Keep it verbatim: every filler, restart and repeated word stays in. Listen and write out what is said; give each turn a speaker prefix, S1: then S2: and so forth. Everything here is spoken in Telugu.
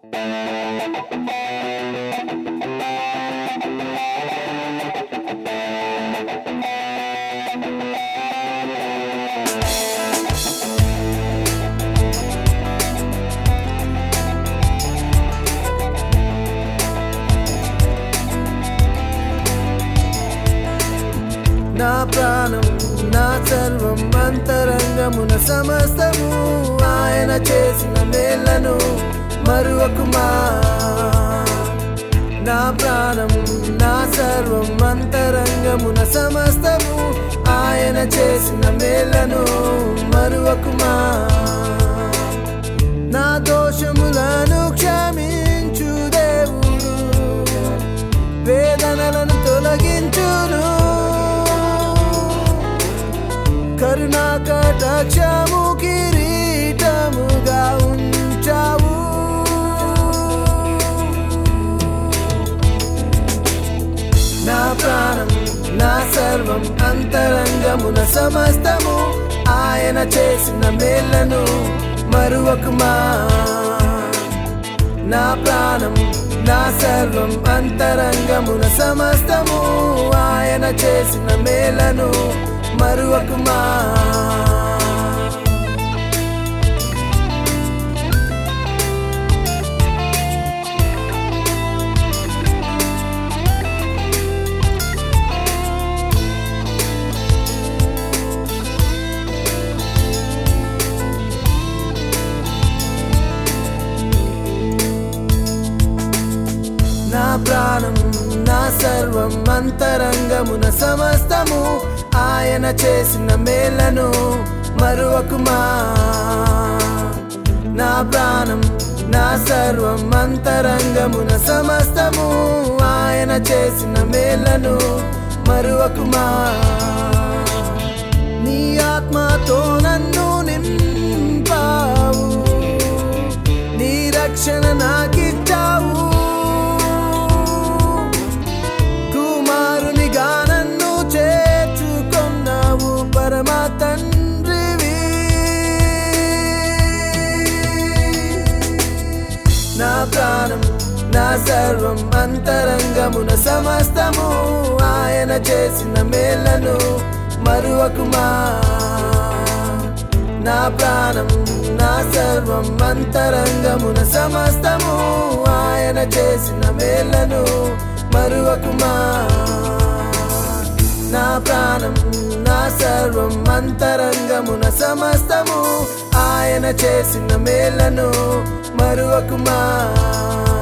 S1: నా ప్రాణం నా సర్వం అంతరంగమున సమస్తము ఆయన చేసిన మేళ్లను మరువకుమా. నా ప్రాణం నా సర్వం అంతరంగమున సమస్తము ఆయన చేసిన మేళ్లను మరువకుమా. నా దోషములను క్షమించు దేవుడు, వేదనలను తొలగించును. కరుణా కటాక్షము కిరీటముగా ఉంచావు. నా ప్రాణం నా సర్వం అంతరంగమున సమస్తము ఆయన చేసిన మేళ్లను మరువకుమా. నా ప్రాణం నా సర్వం అంతరంగమున సమస్తము ఆయన చేసిన మేళ్లను మరువకుమా. నా ప్రాణం నా సర్వం అంతరంగమున సమస్తము ఆయన చేసిన మేళ్లను మరువకుమా. నా ప్రాణం నా సర్వం అంతరంగమున సమస్తము ఆయన చేసిన మేళ్లను మరువకుమా. నీ ఆత్మతో నన్ను నింపావు, నీ రక్షణ నాకిచ్చావు. పరమా తండ్రివి. నా ప్రాణం నా సర్వం అంతరంగమున సమస్తము ఆయన చేసిన మేళ్లను మరువకుమా. నా ప్రాణం నా సర్వం అంతరంగమున సమస్తము ఆయన చేసిన మేళ్లను మరువకుమా. నా ప్రాణం నా సర్వం అంతరంగమున సమస్తము ఆయన చేసిన మేళ్లను మరువకుమా.